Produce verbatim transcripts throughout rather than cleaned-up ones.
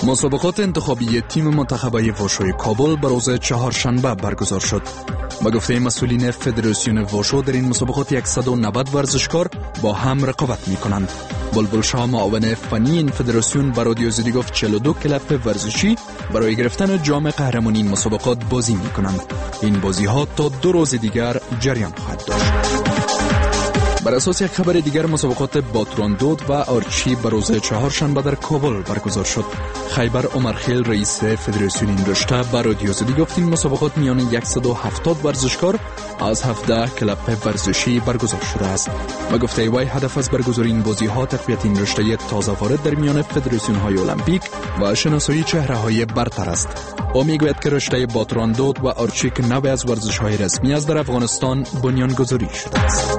مسابقات انتخابی تیم منتخبه واشوی کابل بر روز چهارشنبه برگزار شد. با گفته مسئولین فدراسیون واشو در این مسابقات صد و نود ورزشکار با هم رقابت می کنند. بلبل شاه معاون فنی این فدراسیون به رادیو زدی گفت چهل و دو کلب ورزشی برای گرفتن جام قهرمانی این مسابقات بازی می کنند. این بازی ها تا دو روز دیگر جریان خواهد داشت. بر اساس یک خبر دیگر مسابقات باتراندود و آرچی بر روز چهارشنبه در کابل برگزار شد. خیبر عمرخیل رئیس فدراسیون این رشته بر رادیو زدی گفت این مسابقات میان صد و هفتاد ورزشکار از هفده کلب ورزشی برگزار شده است. و گفته وی هدف از برگزاری این بازی ها تقویت این رشته تازه وارد در میان فدراسیون های المپیک و شناسایی چهره های برتر است. او میگوید که رشته باتراندود و آرچی که نوعی از ورزش های رسمی است در افغانستان بنیانگذاری شده است.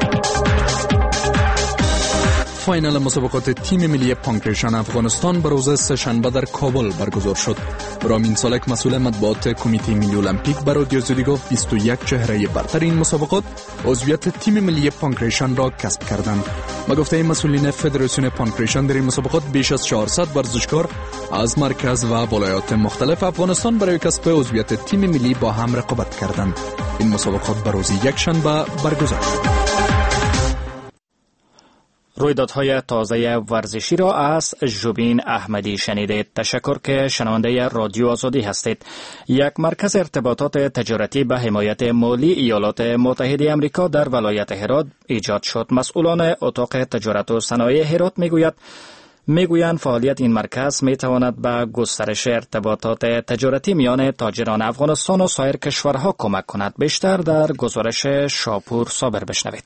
فاینال مسابقات تیم ملی پانکریشن افغانستان بر روز سه‌شنبه در کابل برگزار شد. رامین سالک مسئول مطبوعات کمیته ملی المپیک بر رادیو زدی گفت بیست و یک چهره برتر این مسابقات عضویت تیم ملی پانکریشن را کسب کردند. با گفته مسئولین فدراسیون پانکریشن در این مسابقات بیش از چهارصد ورزشکار از مرکز و ولایات مختلف افغانستان برای کسب عضویت تیم ملی با هم رقابت کردند. این مسابقات بر روز یکشنبه برگزار شد. رویدادهای تازه ورزشی را از ژوبین احمدی شنیدید. تشکر که شنونده رادیو آزادی هستید. یک مرکز ارتباطات تجارتی به حمایت مالی ایالات متحده آمریکا در ولایت هرات ایجاد شد. مسئولان اتاق تجارت و صنایع هرات میگوید میگویند فعالیت این مرکز میتواند به گسترش ارتباطات تجارتی میان تاجران افغانستان و سایر کشورها کمک کند. بیشتر در گزارش شاپور صابر بشنوید.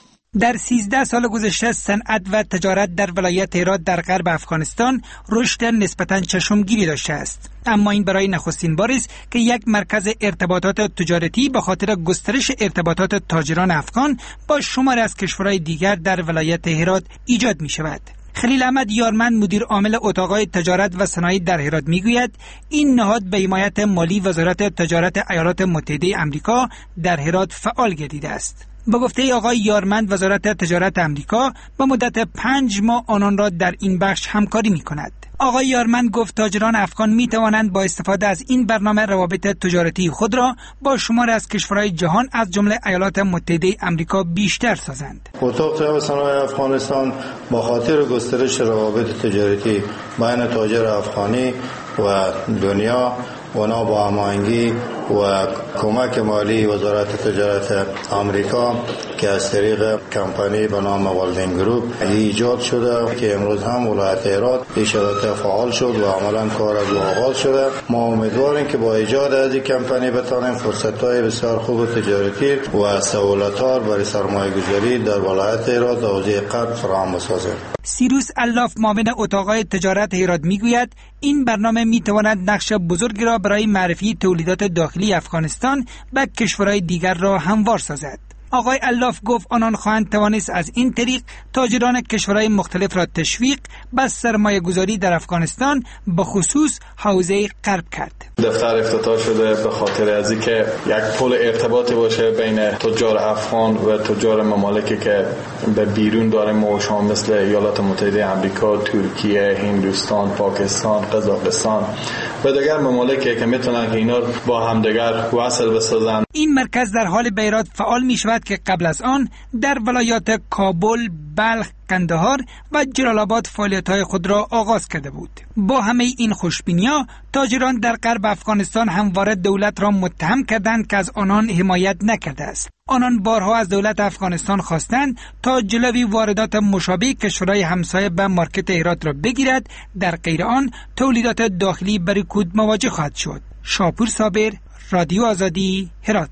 در سیزده سال گذشته صنعت و تجارت در ولایت هرات در غرب افغانستان رشد نسبتاً چشمگیری داشته است. اما این برای نخستین بار است که یک مرکز ارتباطات تجارتی به خاطر گسترش ارتباطات تاجران افغان با شماری از کشورهای دیگر در ولایت هرات ایجاد می شود. خلیل احمد یارمند مدیر عامل اتاق‌های تجارت و صنایع در هرات میگوید این نهاد به حمایت مالی وزارت تجارت ایالات متحده آمریکا در هرات فعال گردیده است. با گفته آقای یارمند وزارت تجارت آمریکا به مدت پنج ماه آنان را در این بخش همکاری می کند. آقای یارمند گفت تاجران افغان می توانند با استفاده از این برنامه روابط تجارتی خود را با شمار از کشورهای جهان از جمله ایالات متحده آمریکا بیشتر سازند. اتاق تجارت و صنایع افغانستان با خاطر گسترش روابط تجارتی بین تاجر افغانی و دنیا اونا با هماهنگی و کمک مالی وزارت تجارت آمریکا که از طریق کمپانی به نام والدین گروپ ایجاد شده که امروز هم ولایت هرات این شبکه فعال شد و عملا کار از آغاز شده. ما امیدواریم که با ایجاد از این کمپانی بتوانیم فرصت‌های بسیار خوب تجارتی و سهولت‌ها برای سرمایه‌گذاری در ولایت هرات و حوزه غرب فراهم بسازیم. سیروس الاف معاون اتاق‌های تجارت هرات میگوید این برنامه میتواند نقش بزرگی را برای معرفی تولیدات داخلی افغانستان به کشورهای دیگر را هموار سازد. آقای الاف گفت آنان خواهند توانست از این طریق تاجران کشورهای مختلف را تشویق به سرمایه گذاری در افغانستان به خصوص حوزه غرب کرد. دفتر افتتاح شده به خاطر از اینکه یک پل ارتباطی باشه بین تجار افغان و تجار ممالکی که به بیرون داره ما و شما مثل ایالات متحده آمریکا، ترکیه، هندوستان، پاکستان، قزاقستان و دیگر ممالکی که میتونن که اینا با همدیگر وصل بسازن. این مرکز در حال به هرات فعال می شود که قبل از آن در ولایات کابل، بلخ، قندهار و جلال آباد فعالیت‌های خود را آغاز کرده بود. با همه این خوشبینی‌ها تاجران در غرب افغانستان همواره دولت را متهم کردند که از آنان حمایت نکرده است. آنان بارها از دولت افغانستان خواستند تا جلوی واردات مشابه کشورهای همسایه به مارکت هرات را بگیرد، در غیر آن تولیدات داخلی با رکود مواجه خواهد شد. شاپور صابر، رادیو آزادی، هرات.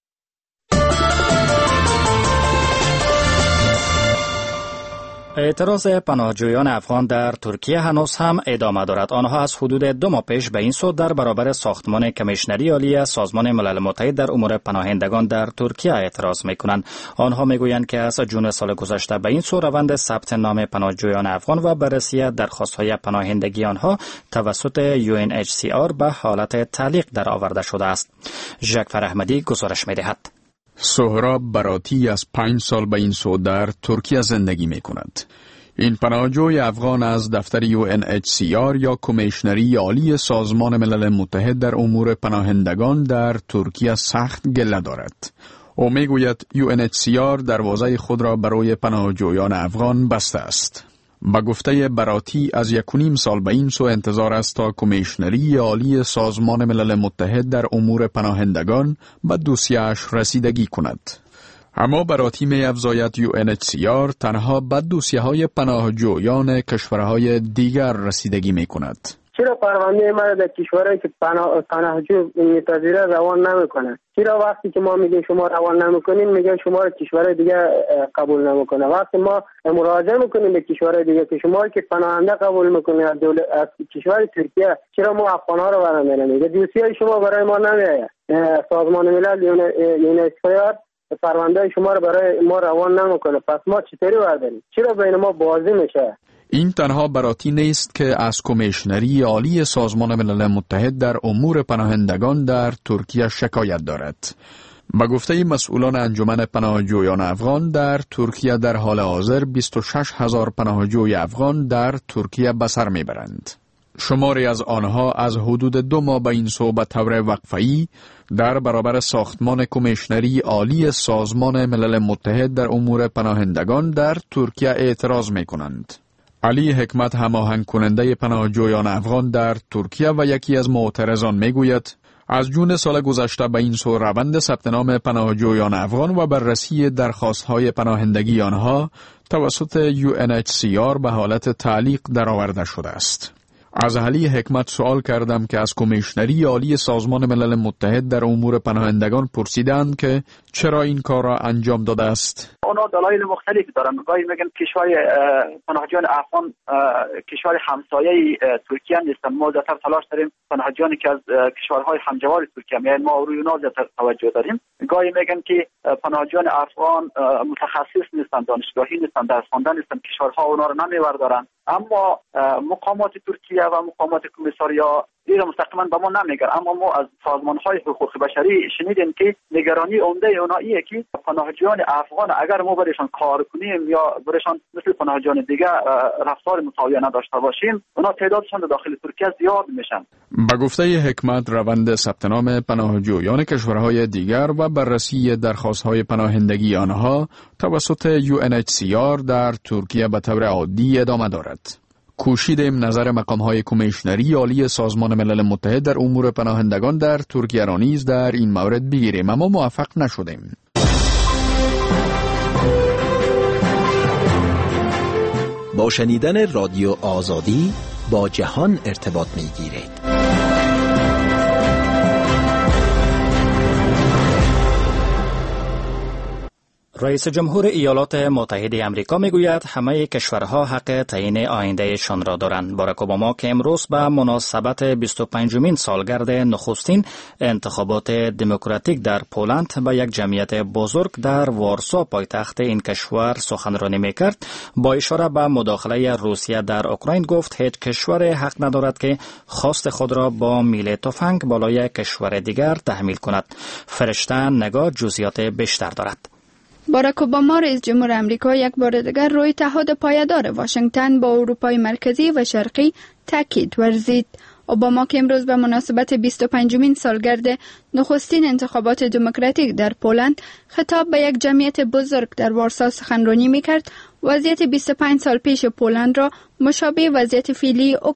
اعتراض پناهجویان افغان در ترکیه هنوز هم ادامه دارد. آنها از حدود دو ماه پیش به این سو در برابر ساختمان کمیشنری عالی سازمان ملل متحد در امور پناهندگان در ترکیه اعتراض می‌کنند. آنها می‌گویند که از جون سال گذشته به این سو روند ثبت نام پناهجویان افغان و بررسی درخواست‌های پناهندگی آنها توسط یو ان اچ سی آر به حالت تعلیق در آورده شده است. ژاکفر احمدی گزارش می‌دهد. سهراب براتی از پنج سال به این سو در ترکیه زندگی می کند. این پناهجوی افغان از دفتر یو ان اچ سی آر یا کمیشنری عالی سازمان ملل متحد در امور پناهندگان در ترکیه سخت گله دارد. او میگوید یو ان اچ سی آر دروازه خود را برای پناهجویان افغان بسته است. با گفته براتی از یک و نیم سال به این سو انتظار است تا کمیشنری عالی سازمان ملل متحد در امور پناهندگان به دوسیه‌اش رسیدگی کند. اما براتی می افزاید یو ان اچ سی آر تنها به دوسیه‌های پناهجویان کشورهای دیگر رسیدگی می کند. چرا پرونده ما در کشورهایی که پناه پناهجو می‌پذیره روان نمیکنه؟ چرا وقتی که ما میگیم شما روان نمیکنین میگن شما رو کشورهای دیگه قبول نمیکنه؟ وقتی ما مراجعه میکنیم به کشورهای دیگه که شما که پناهنده قبول میکنید از دولت از کشور ترکیه، چرا ما افغان‌ها رو برنامه میگه دوسیه شما برای ما نمیاد؟ سازمان ملل یونسکو پرونده شما رو برای ما روان نمیکنه، پس ما چطوری برداریم؟ چرا بین ما بازی میشه؟ این تنها براتی نیست که از کمیشنری عالی سازمان ملل متحد در امور پناهندگان در ترکیه شکایت دارد. با گفته مسئولان انجمن پناهجویان افغان در ترکیه در حال حاضر بیست و شش هزار پناهجوی افغان در ترکیه به سر میبرند. شماری از آنها از حدود دو ماه به این سو به طور وقفه‌ای در برابر ساختمان کمیشنری عالی سازمان ملل متحد در امور پناهندگان در ترکیه اعتراض میکنند. علی حکمت هماهنگ کننده پناهجویان افغان در ترکیه و یکی از معترضان میگوید از جون سال گذشته به این سو روند ثبت نام پناهجویان افغان و بررسی درخواست‌های پناهندگی آنها توسط یو ان اچ سی آر به حالت تعلیق درآورده شده است. از علی حکمت سوال کردم که از کمیشنری عالی سازمان ملل متحد در امور پناهندگان پرسیدند که چرا این کار را انجام داده است. اونا دلایل مختلفی دارن. گاهی میگن کشور پناهجویان افغان کشور همسایه ترکیه نیستن، ما زیادتر تلاش داریم پناهجویانی که از کشورهای همجوار ترکیه میان ما روی اونا زیادتر توجه داریم. گاهی میگن که پناهجویان افغان متخصص نیستن، دانشگاهی نیستن، درس خوانده نیستن، کشورها اونا رو نمیبردارن. اما مقامات ترکیه و مقامات کمیساریا دیگه مستقیما به ما نمیگن، اما ما از سازمان‌های حقوق بشری شنیدیم که نگرانی عمده اونا ایه که پناهجویان افغان اگر ما برایشان کار کنیم یا برایشان مثل پناهجویان دیگه رفتار مساوی نداشته باشیم، اونا تعدادشان در داخل ترکیه زیاد میشن. به گفته حکمت روند ثبت نام پناهجویان کشورهای دیگر و بررسی درخواست‌های پناهندگی آنها توسط یو ان اچ سی آر در ترکیه به طور عادی ادامه دارد. کوشیدیم نظر مقام‌های کمیشنری عالی سازمان ملل متحد در امور پناهندگان در ترکیه را نیز در این مورد بگیریم، اما موفق نشدیم. با شنیدن رادیو آزادی با جهان ارتباط می‌گیرید. رئیس جمهور ایالات متحده آمریکا میگوید همه کشورها حق تعیین آیندهشان را دارند. باراک اوباما که امروز به مناسبت بیست و پنجمین سالگرد نخستین انتخابات دموکراتیک در پولند به یک جمعیت بزرگ در وارسا پایتخت این کشور سخنرانی میکرد، با اشاره به مداخله روسیه در اوکراین گفت هیچ کشور حق ندارد که خواست خود را با میل تفنگ بالای کشور دیگر تحمیل کند. فرشته نگاه جزئیات بیشتر دارد. باراک اوباما رئیس جمهور آمریکا یک بار دیگر روی اتحاد پایدار واشنگتن با اروپای مرکزی و شرقی تاکید ورزید. اوباما که امروز به مناسبت بیست و پنجمین سالگرد نخستین انتخابات دموکراتیک در پولند خطاب به یک جمعیت بزرگ در وارسا سخنرانی می‌کرد، وضعیت بیست و پنج سال پیش پولند را مشابه وضعیت فعلی